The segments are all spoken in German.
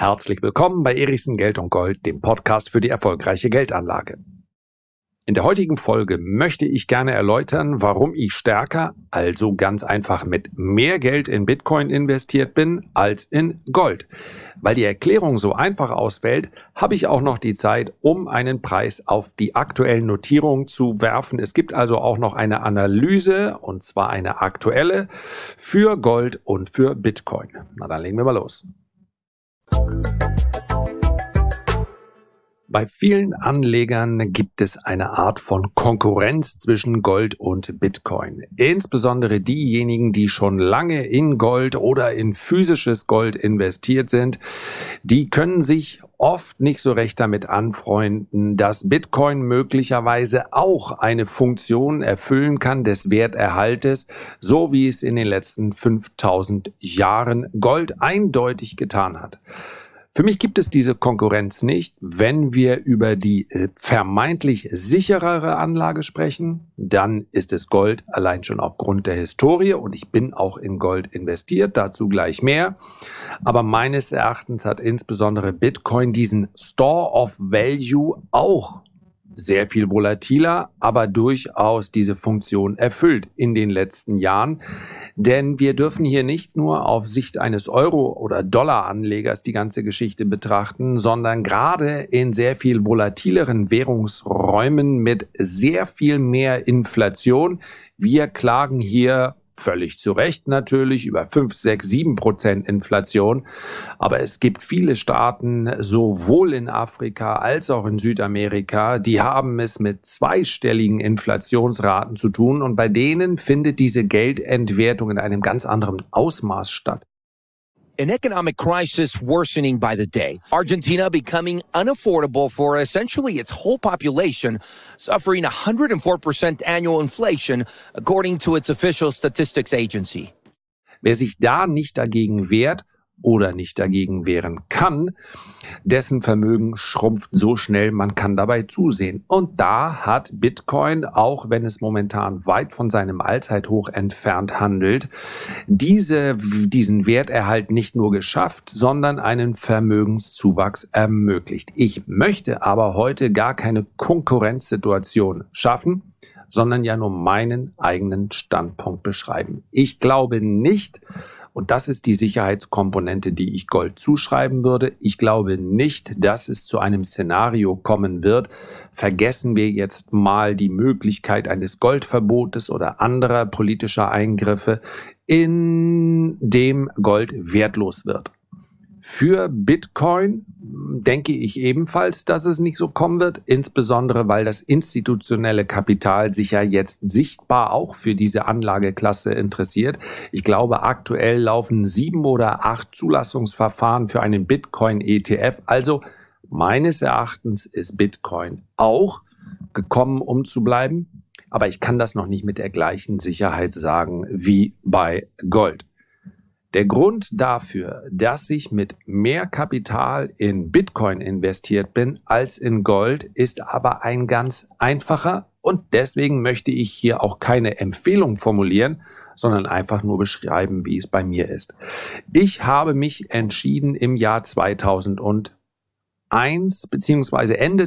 Herzlich willkommen bei Erichsen Geld und Gold, dem Podcast für die erfolgreiche Geldanlage. In der heutigen Folge möchte ich gerne erläutern, warum ich stärker, also ganz einfach mit mehr Geld in Bitcoin investiert bin als in Gold. Weil die Erklärung so einfach ausfällt, habe ich auch noch die Zeit, um einen Preis auf die aktuellen Notierungen zu werfen. Es gibt also auch noch eine Analyse, und zwar eine aktuelle, für Gold und für Bitcoin. Na, dann legen wir mal los. Bei vielen Anlegern gibt es eine Art von Konkurrenz zwischen Gold und Bitcoin. Insbesondere diejenigen, die schon lange in Gold oder in physisches Gold investiert sind, die können sich oft nicht so recht damit anfreunden, dass Bitcoin möglicherweise auch eine Funktion erfüllen kann des Werterhaltes, so wie es in den letzten 5000 Jahren Gold eindeutig getan hat. Für mich gibt es diese Konkurrenz nicht. Wenn wir über die vermeintlich sicherere Anlage sprechen, dann ist es Gold, allein schon aufgrund der Historie. Und ich bin auch in Gold investiert, dazu gleich mehr. Aber meines Erachtens hat insbesondere Bitcoin diesen Store of Value auch sehr viel volatiler, aber durchaus diese Funktion erfüllt in den letzten Jahren. Denn wir dürfen hier nicht nur auf Sicht eines Euro- oder Dollaranlegers die ganze Geschichte betrachten, sondern gerade in sehr viel volatileren Währungsräumen mit sehr viel mehr Inflation. Wir klagen hier völlig zu Recht natürlich über 5, 6, 7% Inflation. Aber es gibt viele Staaten, sowohl in Afrika als auch in Südamerika, die haben es mit zweistelligen Inflationsraten zu tun. Und bei denen findet diese Geldentwertung in einem ganz anderen Ausmaß statt. An economic crisis worsening by the day. Argentina becoming unaffordable for essentially its whole population, suffering 104% annual inflation, according to its official statistics agency. Wer sich da nicht dagegen wehrt oder nicht dagegen wehren kann, dessen Vermögen schrumpft so schnell, man kann dabei zusehen. Und da hat Bitcoin, auch wenn es momentan weit von seinem Allzeithoch entfernt handelt, diesen Werterhalt nicht nur geschafft, sondern einen Vermögenszuwachs ermöglicht. Ich möchte aber heute gar keine Konkurrenzsituation schaffen, sondern ja nur meinen eigenen Standpunkt beschreiben. Ich glaube nicht, und das ist die Sicherheitskomponente, die ich Gold zuschreiben würde. Ich glaube nicht, dass es zu einem Szenario kommen wird. Vergessen wir jetzt mal die Möglichkeit eines Goldverbotes oder anderer politischer Eingriffe, in dem Gold wertlos wird. Für Bitcoin denke ich ebenfalls, dass es nicht so kommen wird, insbesondere weil das institutionelle Kapital sich ja jetzt sichtbar auch für diese Anlageklasse interessiert. Ich glaube, aktuell laufen 7 oder 8 Zulassungsverfahren für einen Bitcoin-ETF. Also meines Erachtens ist Bitcoin auch gekommen, um zu bleiben. Aber ich kann das noch nicht mit der gleichen Sicherheit sagen wie bei Gold. Der Grund dafür, dass ich mit mehr Kapital in Bitcoin investiert bin als in Gold, ist aber ein ganz einfacher und deswegen möchte ich hier auch keine Empfehlung formulieren, sondern einfach nur beschreiben, wie es bei mir ist. Ich habe mich entschieden im Jahr 2001 bzw. Ende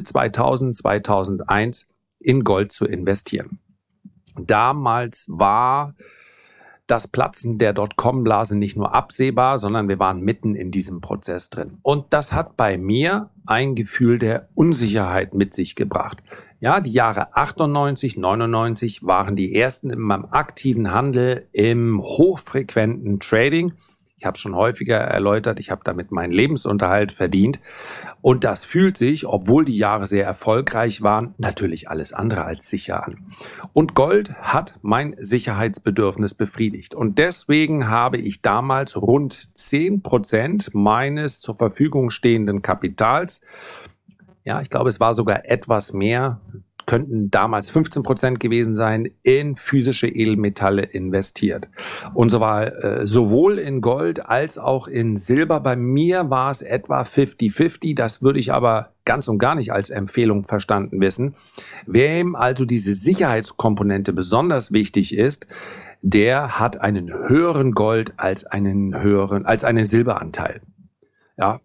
2001 in Gold zu investieren. Damals war das Platzen der Dotcom-Blase nicht nur absehbar, sondern wir waren mitten in diesem Prozess drin. Und das hat bei mir ein Gefühl der Unsicherheit mit sich gebracht. Ja, die Jahre 98, 99 waren die ersten in meinem aktiven Handel im hochfrequenten Trading. Ich habe schon häufiger erläutert, ich habe damit meinen Lebensunterhalt verdient. Und das fühlt sich, obwohl die Jahre sehr erfolgreich waren, natürlich alles andere als sicher an. Und Gold hat mein Sicherheitsbedürfnis befriedigt. Und deswegen habe ich damals rund 10% meines zur Verfügung stehenden Kapitals, ja, ich glaube, es war sogar etwas mehr, könnten damals 15% gewesen sein, in physische Edelmetalle investiert. Und so war sowohl in Gold als auch in Silber. Bei mir war es etwa 50-50. Das würde ich aber ganz und gar nicht als Empfehlung verstanden wissen. Wem also diese Sicherheitskomponente besonders wichtig ist, der hat einen höheren Gold als einen Silberanteil. Ja,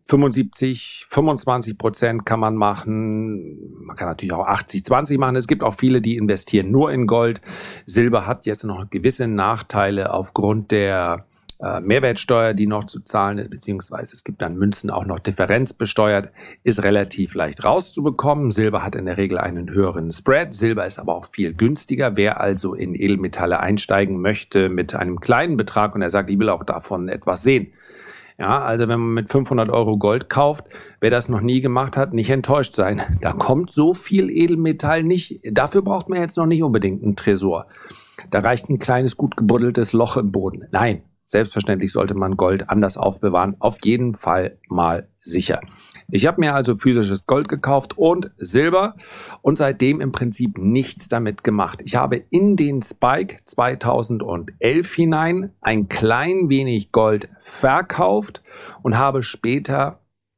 25% kann man machen. Man kann natürlich auch 80-20 machen. Es gibt auch viele, die investieren nur in Gold. Silber hat jetzt noch gewisse Nachteile aufgrund der Mehrwertsteuer, die noch zu zahlen ist, beziehungsweise es gibt dann Münzen auch noch differenzbesteuert, ist relativ leicht rauszubekommen. Silber hat in der Regel einen höheren Spread. Silber ist aber auch viel günstiger. Wer also in Edelmetalle einsteigen möchte mit einem kleinen Betrag und er sagt, ich will auch davon etwas sehen. Ja, also wenn man mit 500 Euro Gold kauft, wer das noch nie gemacht hat, nicht enttäuscht sein. Da kommt so viel Edelmetall nicht. Dafür braucht man jetzt noch nicht unbedingt einen Tresor. Da reicht ein kleines, gut gebuddeltes Loch im Boden. Nein. Selbstverständlich sollte man Gold anders aufbewahren, auf jeden Fall mal sicher. Ich habe mir also physisches Gold gekauft und Silber und seitdem im Prinzip nichts damit gemacht. Ich habe in den Spike 2011 hinein ein klein wenig Gold verkauft und habe später,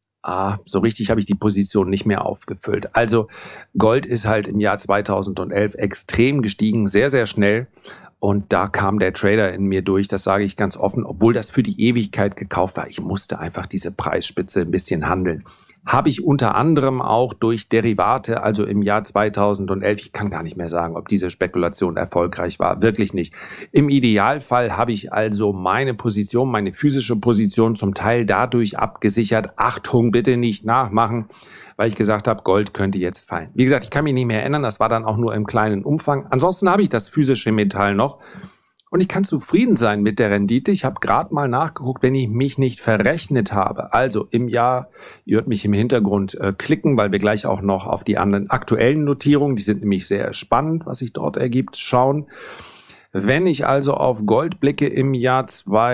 so richtig habe ich die Position nicht mehr aufgefüllt. Also Gold ist halt im Jahr 2011 extrem gestiegen, sehr, sehr schnell. Und da kam der Trader in mir durch, das sage ich ganz offen, obwohl das für die Ewigkeit gekauft war. Ich musste einfach diese Preisspitze ein bisschen handeln. Habe ich unter anderem auch durch Derivate, also im Jahr 2011, ich kann gar nicht mehr sagen, ob diese Spekulation erfolgreich war, wirklich nicht. Im Idealfall habe ich also meine Position, meine physische Position zum Teil dadurch abgesichert. Achtung, bitte nicht nachmachen, weil ich gesagt habe, Gold könnte jetzt fallen. Wie gesagt, ich kann mich nicht mehr erinnern, das war dann auch nur im kleinen Umfang. Ansonsten habe ich das physische Metall noch und ich kann zufrieden sein mit der Rendite. Ich habe gerade mal nachgeguckt, wenn ich mich nicht verrechnet habe. Also im Jahr, ihr hört mich im Hintergrund klicken, weil wir gleich auch noch auf die anderen aktuellen Notierungen, die sind nämlich sehr spannend, was sich dort ergibt, schauen. Wenn ich also auf Gold blicke im Jahr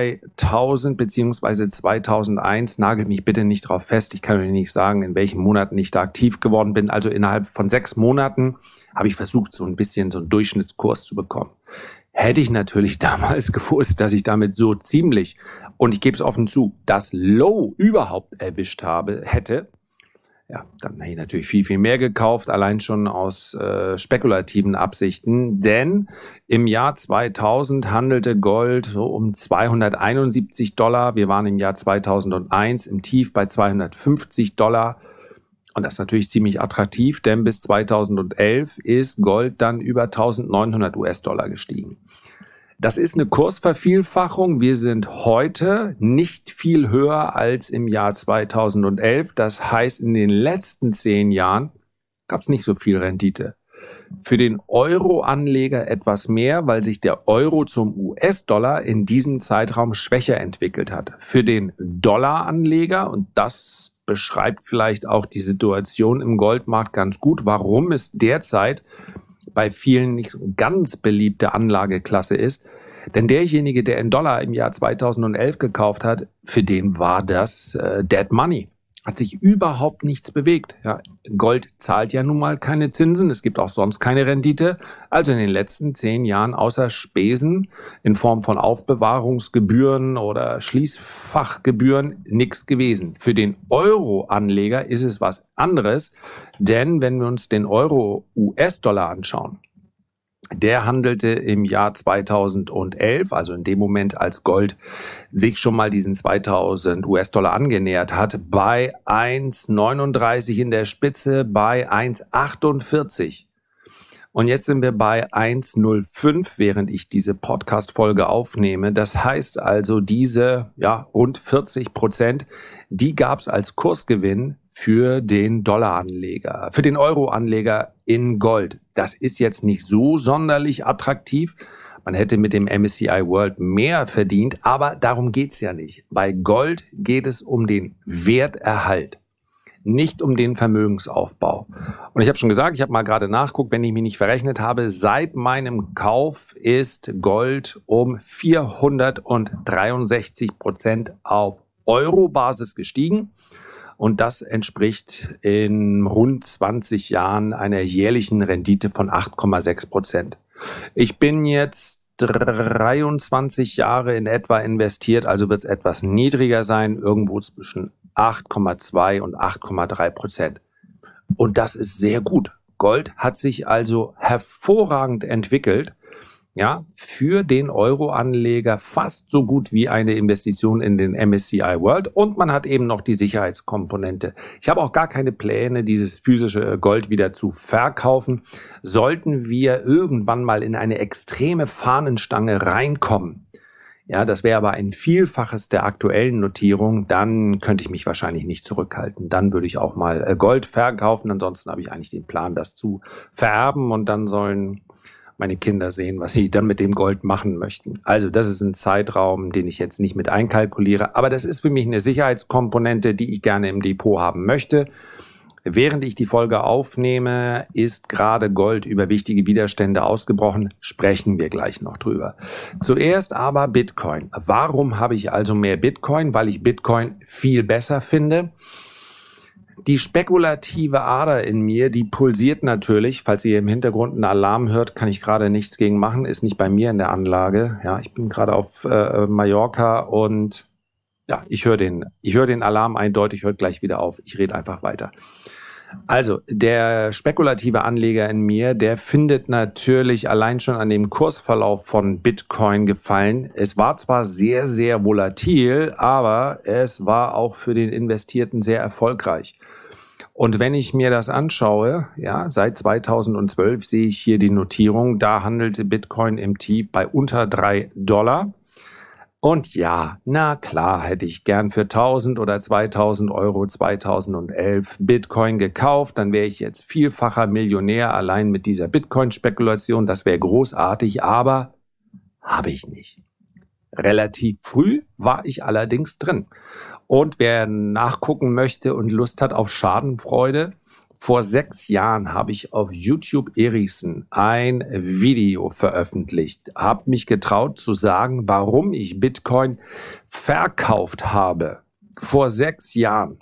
2000 bzw. 2001, nagelt mich bitte nicht drauf fest. Ich kann euch nicht sagen, in welchen Monaten ich da aktiv geworden bin. Also innerhalb von 6 Monaten habe ich versucht, so ein bisschen so einen Durchschnittskurs zu bekommen. Hätte ich natürlich damals gewusst, dass ich damit so ziemlich, und ich gebe es offen zu, das Low überhaupt erwischt hätte, ja, dann hätte ich natürlich viel, viel mehr gekauft, allein schon aus spekulativen Absichten. Denn im Jahr 2000 handelte Gold so um $271. Wir waren im Jahr 2001 im Tief bei $250. Und das ist natürlich ziemlich attraktiv, denn bis 2011 ist Gold dann über 1900 US-Dollar gestiegen. Das ist eine Kursvervielfachung. Wir sind heute nicht viel höher als im Jahr 2011. Das heißt, in den letzten 10 Jahren gab es nicht so viel Rendite. Für den Euro-Anleger etwas mehr, weil sich der Euro zum US-Dollar in diesem Zeitraum schwächer entwickelt hat. Für den Dollar-Anleger, und das beschreibt vielleicht auch die Situation im Goldmarkt ganz gut, warum es derzeit bei vielen nicht so ganz beliebte Anlageklasse ist. Denn derjenige, der in Dollar im Jahr 2011 gekauft hat, für den war das Dead Money. Hat sich überhaupt nichts bewegt. Ja, Gold zahlt ja nun mal keine Zinsen, es gibt auch sonst keine Rendite. Also in den letzten 10 Jahren außer Spesen in Form von Aufbewahrungsgebühren oder Schließfachgebühren nichts gewesen. Für den Euro-Anleger ist es was anderes, denn wenn wir uns den Euro-US-Dollar anschauen, der handelte im Jahr 2011, also in dem Moment, als Gold sich schon mal diesen 2000 US-Dollar angenähert hat, bei 1,39 in der Spitze, bei 1,48. Und jetzt sind wir bei 1,05, während ich diese Podcast-Folge aufnehme. Das heißt also, diese rund 40%, die gab es als Kursgewinn für den Dollaranleger, für den Euroanleger in Gold. Das ist jetzt nicht so sonderlich attraktiv. Man hätte mit dem MSCI World mehr verdient, aber darum geht's ja nicht. Bei Gold geht es um den Werterhalt, nicht um den Vermögensaufbau. Und ich habe schon gesagt, ich habe mal gerade nachgeguckt, wenn ich mich nicht verrechnet habe, seit meinem Kauf ist Gold um 463% auf Euro-Basis gestiegen. Und das entspricht in rund 20 Jahren einer jährlichen Rendite von 8,6%. Ich bin jetzt 23 Jahre in etwa investiert, also wird es etwas niedriger sein, irgendwo zwischen 8,2 und 8,3%. Und das ist sehr gut. Gold hat sich also hervorragend entwickelt. ja, für den Euro-Anleger fast so gut wie eine Investition in den MSCI World und man hat eben noch die Sicherheitskomponente. Ich habe auch gar keine Pläne, dieses physische Gold wieder zu verkaufen. Sollten wir irgendwann mal in eine extreme Fahnenstange reinkommen, ja, das wäre aber ein Vielfaches der aktuellen Notierung, dann könnte ich mich wahrscheinlich nicht zurückhalten. Dann würde ich auch mal Gold verkaufen. Ansonsten habe ich eigentlich den Plan, das zu vererben und dann sollen meine Kinder sehen, was sie dann mit dem Gold machen möchten. Also das ist ein Zeitraum, den ich jetzt nicht mit einkalkuliere, aber das ist für mich eine Sicherheitskomponente, die ich gerne im Depot haben möchte. Während ich die Folge aufnehme, ist gerade Gold über wichtige Widerstände ausgebrochen. Sprechen wir gleich noch drüber. Zuerst aber Bitcoin. Warum habe ich also mehr Bitcoin? Weil ich Bitcoin viel besser finde. Die spekulative Ader in mir, die pulsiert natürlich. Falls ihr im Hintergrund einen Alarm hört, kann ich gerade nichts gegen machen. Ist nicht bei mir in der Anlage. Ja, ich bin gerade auf Mallorca und ja, ich höre den Alarm eindeutig, hört gleich wieder auf. Ich rede einfach weiter. Also, der spekulative Anleger in mir, der findet natürlich allein schon an dem Kursverlauf von Bitcoin gefallen. Es war zwar sehr, sehr volatil, aber es war auch für den Investierten sehr erfolgreich. Und wenn ich mir das anschaue, ja, seit 2012 sehe ich hier die Notierung, da handelte Bitcoin im Tief bei unter $3. Und ja, na klar, hätte ich gern für 1.000 oder 2.000 Euro 2011 Bitcoin gekauft, dann wäre ich jetzt vielfacher Millionär allein mit dieser Bitcoin-Spekulation. Das wäre großartig, aber habe ich nicht. Relativ früh war ich allerdings drin. Und wer nachgucken möchte und Lust hat auf Schadenfreude, vor 6 Jahren habe ich auf YouTube Erichsen ein Video veröffentlicht, habe mich getraut zu sagen, warum ich Bitcoin verkauft habe. Vor 6 Jahren.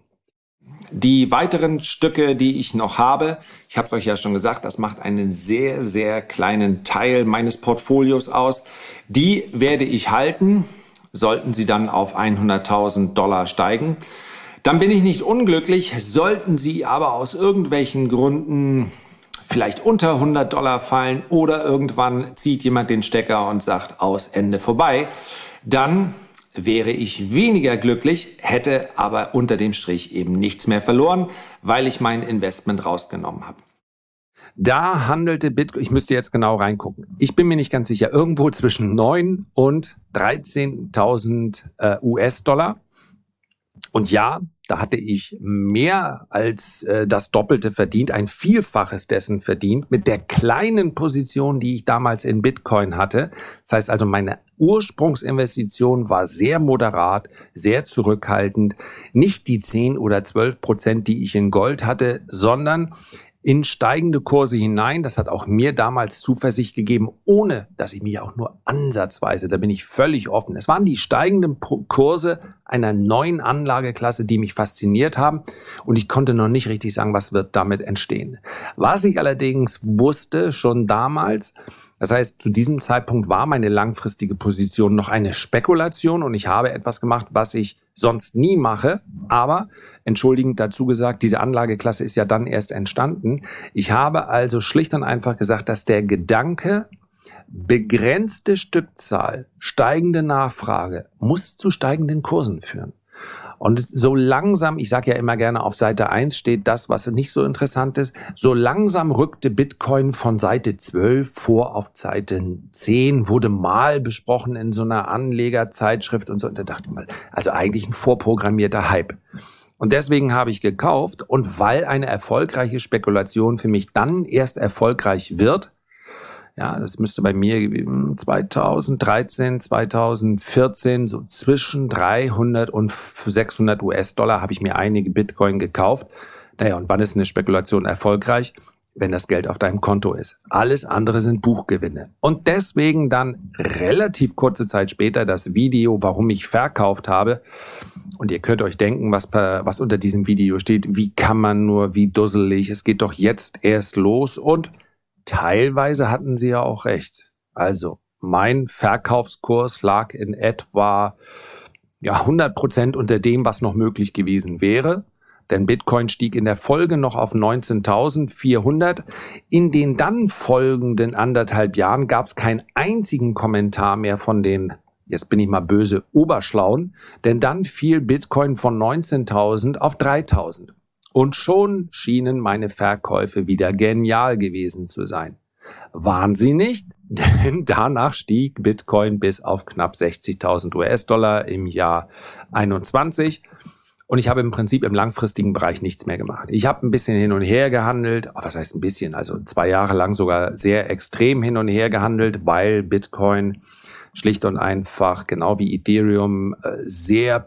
Die weiteren Stücke, die ich noch habe, ich habe es euch ja schon gesagt, das macht einen sehr, sehr kleinen Teil meines Portfolios aus. Die werde ich halten, sollten sie dann auf $100.000 steigen. Dann bin ich nicht unglücklich, sollten sie aber aus irgendwelchen Gründen vielleicht unter $100 fallen oder irgendwann zieht jemand den Stecker und sagt, aus, Ende, vorbei, dann wäre ich weniger glücklich, hätte aber unter dem Strich eben nichts mehr verloren, weil ich mein Investment rausgenommen habe. Da handelte Bitcoin, ich müsste jetzt genau reingucken, ich bin mir nicht ganz sicher, irgendwo zwischen 9.000 und 13.000 US-Dollar. Und ja, da hatte ich mehr als das Doppelte verdient, ein Vielfaches dessen verdient, mit der kleinen Position, die ich damals in Bitcoin hatte. Das heißt also, meine Ursprungsinvestition war sehr moderat, sehr zurückhaltend. Nicht die 10 oder 12%, die ich in Gold hatte, sondern in steigende Kurse hinein. Das hat auch mir damals Zuversicht gegeben, ohne dass ich mich auch nur ansatzweise, da bin ich völlig offen. Es waren die steigenden Kurse einer neuen Anlageklasse, die mich fasziniert haben und ich konnte noch nicht richtig sagen, was wird damit entstehen. Was ich allerdings wusste schon damals, das heißt, zu diesem Zeitpunkt war meine langfristige Position noch eine Spekulation und ich habe etwas gemacht, was ich sonst nie mache, aber entschuldigend dazu gesagt, diese Anlageklasse ist ja dann erst entstanden. Ich habe also schlicht und einfach gesagt, dass der Gedanke, begrenzte Stückzahl, steigende Nachfrage muss zu steigenden Kursen führen. Und so langsam, ich sage ja immer gerne, auf Seite 1 steht das, was nicht so interessant ist, so langsam rückte Bitcoin von Seite 12 vor auf Seite 10, wurde mal besprochen in so einer Anlegerzeitschrift und so. Und da dachte ich mal, also eigentlich ein vorprogrammierter Hype. Und deswegen habe ich gekauft und weil eine erfolgreiche Spekulation für mich dann erst erfolgreich wird, ja, das müsste bei mir 2013, 2014, so zwischen 300 und 600 US-Dollar habe ich mir einige Bitcoin gekauft. Naja, und wann ist eine Spekulation erfolgreich? Wenn das Geld auf deinem Konto ist. Alles andere sind Buchgewinne. Und deswegen dann relativ kurze Zeit später das Video, warum ich verkauft habe. Und ihr könnt euch denken, was unter diesem Video steht. Wie kann man nur, wie dusselig, es geht doch jetzt erst los und teilweise hatten sie ja auch recht. Also mein Verkaufskurs lag in etwa 100% unter dem, was noch möglich gewesen wäre. denn Bitcoin stieg in der Folge noch auf 19.400. In den dann folgenden 1,5 Jahren gab es keinen einzigen Kommentar mehr von den, jetzt bin ich mal böse, Oberschlauen, denn dann fiel Bitcoin von 19.000 auf 3.000. Und schon schienen meine Verkäufe wieder genial gewesen zu sein. Waren sie nicht? Denn danach stieg Bitcoin bis auf knapp 60.000 US-Dollar im Jahr 21. Und ich habe im Prinzip im langfristigen Bereich nichts mehr gemacht. Ich habe ein bisschen hin und her gehandelt. Was heißt ein bisschen? Also 2 Jahre lang sogar sehr extrem hin und her gehandelt, weil Bitcoin schlicht und einfach, genau wie Ethereum, sehr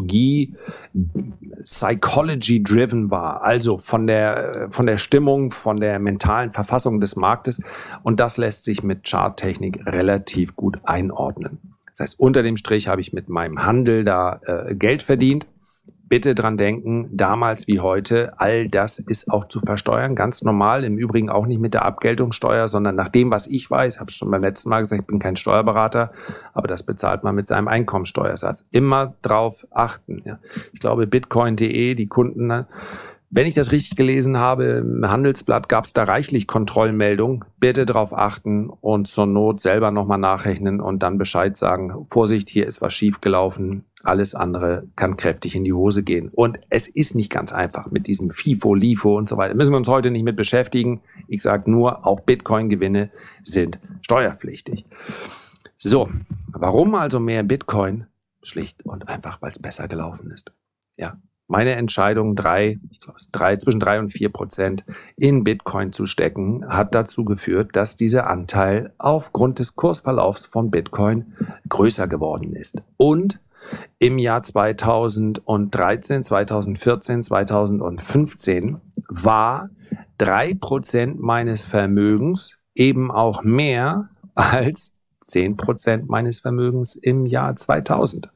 psychology-driven war. Also von der Stimmung, von der mentalen Verfassung des Marktes. Und das lässt sich mit Charttechnik relativ gut einordnen. Das heißt, unter dem Strich habe ich mit meinem Handel da Geld verdient. Bitte dran denken, damals wie heute, all das ist auch zu versteuern, ganz normal. Im Übrigen auch nicht mit der Abgeltungssteuer, sondern nach dem, was ich weiß, habe ich schon beim letzten Mal gesagt, ich bin kein Steuerberater, aber das bezahlt man mit seinem Einkommensteuersatz. Immer drauf achten. Ja. Ich glaube, bitcoin.de, die Kunden, wenn ich das richtig gelesen habe, im Handelsblatt gab es da reichlich Kontrollmeldungen. Bitte drauf achten und zur Not selber nochmal nachrechnen und dann Bescheid sagen, Vorsicht, hier ist was schiefgelaufen. Alles andere kann kräftig in die Hose gehen. Und es ist nicht ganz einfach mit diesem FIFO, LIFO und so weiter. Müssen wir uns heute nicht mit beschäftigen. Ich sage nur, auch Bitcoin-Gewinne sind steuerpflichtig. So, warum also mehr Bitcoin? Schlicht und einfach, weil es besser gelaufen ist. Ja, meine Entscheidung, zwischen 3 und 4% in Bitcoin zu stecken, hat dazu geführt, dass dieser Anteil aufgrund des Kursverlaufs von Bitcoin größer geworden ist. Und im Jahr 2013, 2014, 2015 war 3% meines Vermögens eben auch mehr als 10% meines Vermögens im Jahr 2000.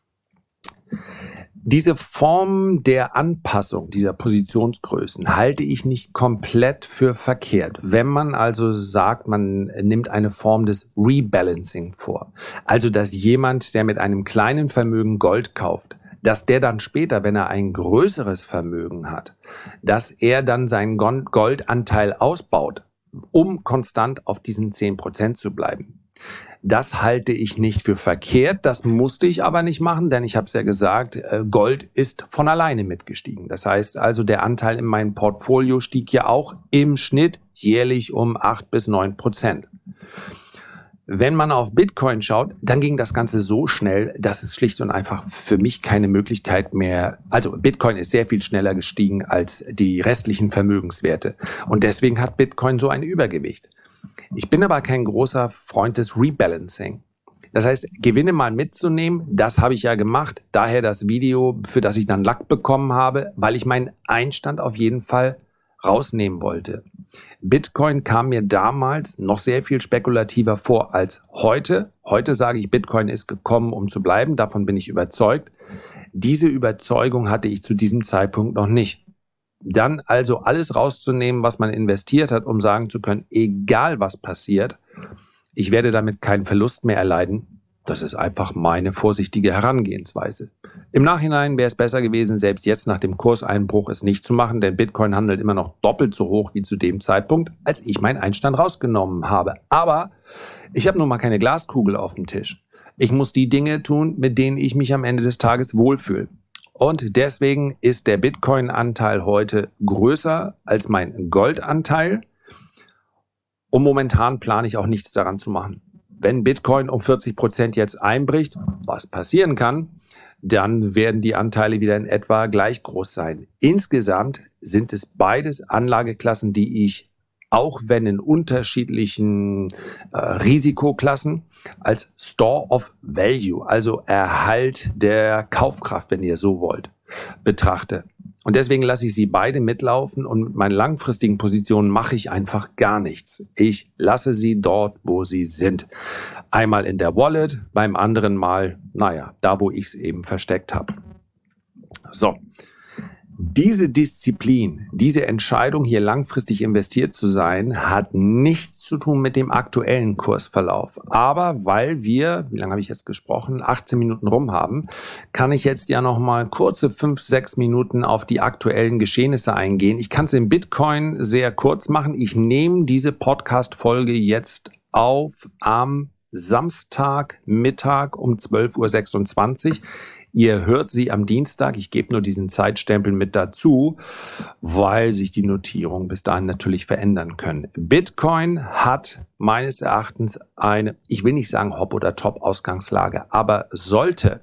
Diese Form der Anpassung dieser Positionsgrößen halte ich nicht komplett für verkehrt. Wenn man also sagt, man nimmt eine Form des Rebalancing vor, also dass jemand, der mit einem kleinen Vermögen Gold kauft, dass der dann später, wenn er ein größeres Vermögen hat, dass er dann seinen Goldanteil ausbaut, um konstant auf diesen 10% zu bleiben. Das halte ich nicht für verkehrt, das musste ich aber nicht machen, denn ich habe es ja gesagt, Gold ist von alleine mitgestiegen. Das heißt also, der Anteil in meinem Portfolio stieg ja auch im Schnitt jährlich um 8 bis 9%. Wenn man auf Bitcoin schaut, dann ging das Ganze so schnell, dass es schlicht und einfach für mich keine Möglichkeit mehr, also Bitcoin ist sehr viel schneller gestiegen als die restlichen Vermögenswerte und deswegen hat Bitcoin so ein Übergewicht. Ich bin aber kein großer Freund des Rebalancing. Das heißt, Gewinne mal mitzunehmen, das habe ich ja gemacht. Daher das Video, für das ich dann Lack bekommen habe, weil ich meinen Einstand auf jeden Fall rausnehmen wollte. Bitcoin kam mir damals noch sehr viel spekulativer vor als heute. Heute sage ich, Bitcoin ist gekommen, um zu bleiben. Davon bin ich überzeugt. Diese Überzeugung hatte ich zu diesem Zeitpunkt noch nicht. Dann also alles rauszunehmen, was man investiert hat, um sagen zu können, egal was passiert, ich werde damit keinen Verlust mehr erleiden. Das ist einfach meine vorsichtige Herangehensweise. Im Nachhinein wäre es besser gewesen, selbst jetzt nach dem Kurseinbruch es nicht zu machen, denn Bitcoin handelt immer noch doppelt so hoch wie zu dem Zeitpunkt, als ich meinen Einstand rausgenommen habe. Aber ich habe nun mal keine Glaskugel auf dem Tisch. Ich muss die Dinge tun, mit denen ich mich am Ende des Tages wohlfühle. Und deswegen ist der Bitcoin-Anteil heute größer als mein Goldanteil. Und momentan plane ich auch nichts daran zu machen. Wenn Bitcoin um 40% jetzt einbricht, was passieren kann, dann werden die Anteile wieder in etwa gleich groß sein. Insgesamt sind es beides Anlageklassen, die ich, auch wenn in unterschiedlichen Risikoklassen, als Store of Value, also Erhalt der Kaufkraft, wenn ihr so wollt, betrachte. Und deswegen lasse ich sie beide mitlaufen und mit meinen langfristigen Positionen mache ich einfach gar nichts. Ich lasse sie dort, wo sie sind. Einmal in der Wallet, beim anderen Mal, da wo ich es eben versteckt habe. So. Diese Disziplin, diese Entscheidung, hier langfristig investiert zu sein, hat nichts zu tun mit dem aktuellen Kursverlauf. Aber weil wir, wie lange habe ich jetzt gesprochen, 18 Minuten rum haben, kann ich jetzt ja noch mal kurze 5-6 Minuten auf die aktuellen Geschehnisse eingehen. Ich kann es im Bitcoin sehr kurz machen. Ich nehme diese Podcast-Folge jetzt auf am Samstagmittag um 12.26 Uhr. Ihr hört sie am Dienstag. Ich gebe nur diesen Zeitstempel mit dazu, weil sich die Notierungen bis dahin natürlich verändern können. Bitcoin hat meines Erachtens eine, ich will nicht sagen Hop- oder Top-Ausgangslage, aber sollte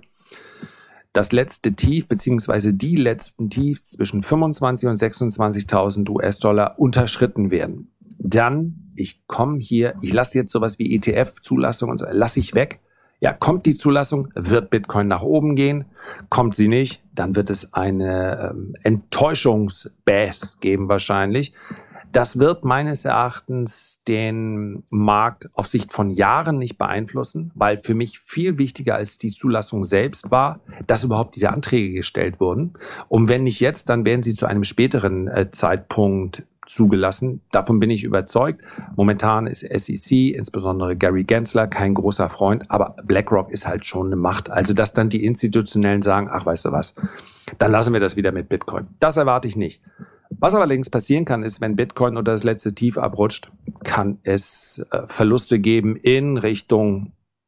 das letzte Tief beziehungsweise die letzten Tiefs zwischen 25.000 und 26.000 US-Dollar unterschritten werden, dann, ich lasse jetzt sowas wie ETF-Zulassung und so, lasse ich weg. Ja, kommt die Zulassung, wird Bitcoin nach oben gehen. Kommt sie nicht, dann wird es eine Enttäuschungsbass geben wahrscheinlich. Das wird meines Erachtens den Markt auf Sicht von Jahren nicht beeinflussen, weil für mich viel wichtiger als die Zulassung selbst war, dass überhaupt diese Anträge gestellt wurden. Und wenn nicht jetzt, dann werden sie zu einem späteren Zeitpunkt zugelassen. Davon bin ich überzeugt. Momentan ist SEC, insbesondere Gary Gensler, kein großer Freund, aber BlackRock ist halt schon eine Macht. Also, dass dann die Institutionellen sagen, ach, weißt du was, dann lassen wir das wieder mit Bitcoin. Das erwarte ich nicht. Was allerdings passieren kann, ist, wenn Bitcoin unter das letzte Tief abrutscht, kann es Verluste geben in Richtung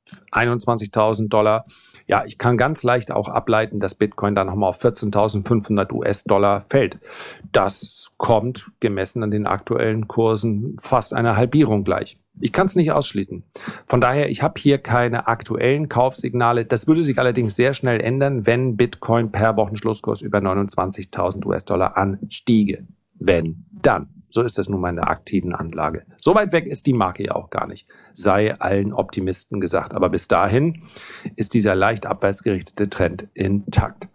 21.000 Dollar. Ja, ich kann ganz leicht auch ableiten, dass Bitcoin dann nochmal auf 14.500 US-Dollar fällt. Das kommt, gemessen an den aktuellen Kursen, fast einer Halbierung gleich. Ich kann es nicht ausschließen. Von daher, ich habe hier keine aktuellen Kaufsignale. Das würde sich allerdings sehr schnell ändern, wenn Bitcoin per Wochenschlusskurs über 29.000 US-Dollar anstiege. Wenn, dann. So ist das nun mal in der aktiven Anlage. So weit weg ist die Marke ja auch gar nicht, sei allen Optimisten gesagt. Aber bis dahin ist dieser leicht abwärts gerichtete Trend intakt.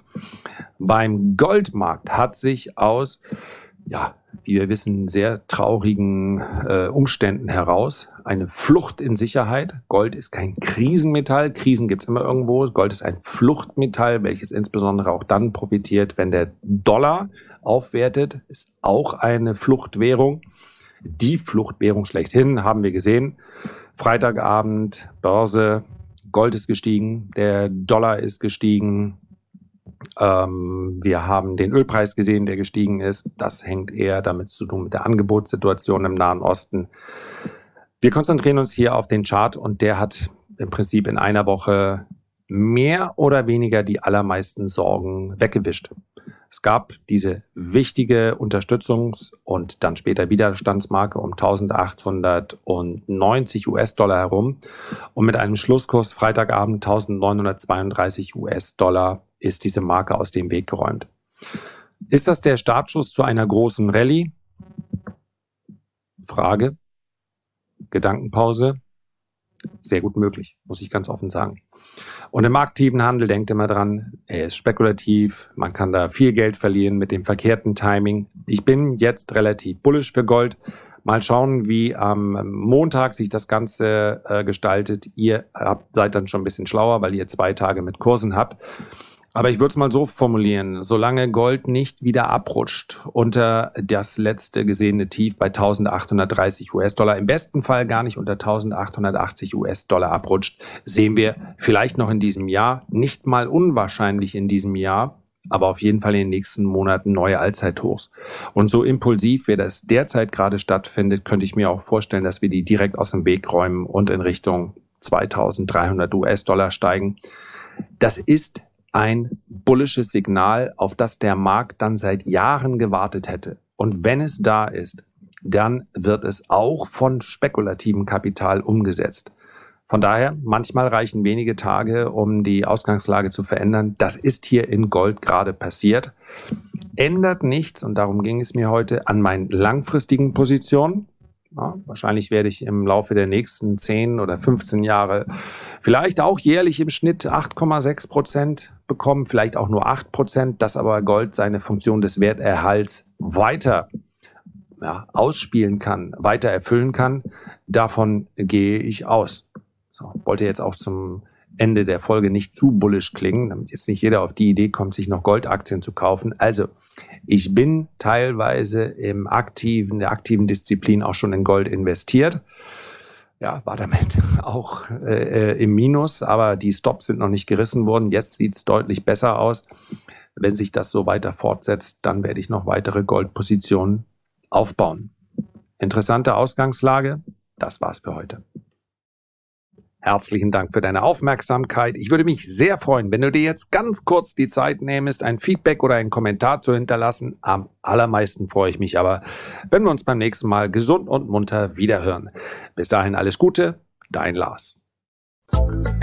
Beim Goldmarkt hat sich aus, ja, wie wir wissen, sehr traurigen Umständen heraus eine Flucht in Sicherheit. Gold ist kein Krisenmetall. Krisen gibt es immer irgendwo. Gold ist ein Fluchtmetall, welches insbesondere auch dann profitiert, wenn der Dollar aufwertet. Ist auch eine Fluchtwährung. Die Fluchtwährung schlechthin haben wir gesehen. Freitagabend, Börse, Gold ist gestiegen, der Dollar ist gestiegen. Wir haben den Ölpreis gesehen, der gestiegen ist. Das hängt eher damit zu tun mit der Angebotssituation im Nahen Osten. Wir konzentrieren uns hier auf den Chart und der hat im Prinzip in einer Woche mehr oder weniger die allermeisten Sorgen weggewischt. Es gab diese wichtige Unterstützungs- und dann später Widerstandsmarke um 1.890 US-Dollar herum und mit einem Schlusskurs Freitagabend 1.932 US-Dollar ist diese Marke aus dem Weg geräumt. Ist das der Startschuss zu einer großen Rallye? Frage. Gedankenpause. Sehr gut möglich, muss ich ganz offen sagen. Und im aktiven Handel denkt immer dran, er ist spekulativ, man kann da viel Geld verlieren mit dem verkehrten Timing. Ich bin jetzt relativ bullish für Gold. Mal schauen, wie am Montag sich das Ganze gestaltet. Ihr seid dann schon ein bisschen schlauer, weil ihr 2 Tage mit Kursen habt. Aber ich würde es mal so formulieren, solange Gold nicht wieder abrutscht unter das letzte gesehene Tief bei 1.830 US-Dollar, im besten Fall gar nicht unter 1.880 US-Dollar abrutscht, sehen wir vielleicht noch in diesem Jahr, nicht mal unwahrscheinlich in diesem Jahr, aber auf jeden Fall in den nächsten Monaten neue Allzeithochs. Und so impulsiv, wie das derzeit gerade stattfindet, könnte ich mir auch vorstellen, dass wir die direkt aus dem Weg räumen und in Richtung 2.300 US-Dollar steigen. Das ist ein bullisches Signal, auf das der Markt dann seit Jahren gewartet hätte. Und wenn es da ist, dann wird es auch von spekulativem Kapital umgesetzt. Von daher, manchmal reichen wenige Tage, um die Ausgangslage zu verändern. Das ist hier in Gold gerade passiert. Ändert nichts, und darum ging es mir heute, an meinen langfristigen Positionen. Ja, wahrscheinlich werde ich im Laufe der nächsten 10 oder 15 Jahre vielleicht auch jährlich im Schnitt 8,6% bekommen, vielleicht auch nur 8%, dass aber Gold seine Funktion des Werterhalts weiter ausspielen kann, weiter erfüllen kann. Davon gehe ich aus. So, wollte jetzt auch zum Ende der Folge nicht zu bullisch klingen, damit jetzt nicht jeder auf die Idee kommt, sich noch Goldaktien zu kaufen. Also, ich bin teilweise in der aktiven Disziplin auch schon in Gold investiert. Ja, war damit auch im Minus, aber die Stops sind noch nicht gerissen worden. Jetzt sieht es deutlich besser aus. Wenn sich das so weiter fortsetzt, dann werde ich noch weitere Goldpositionen aufbauen. Interessante Ausgangslage. Das war's für heute. Herzlichen Dank für deine Aufmerksamkeit. Ich würde mich sehr freuen, wenn du dir jetzt ganz kurz die Zeit nähmest, ein Feedback oder einen Kommentar zu hinterlassen. Am allermeisten freue ich mich aber, wenn wir uns beim nächsten Mal gesund und munter wiederhören. Bis dahin alles Gute, dein Lars.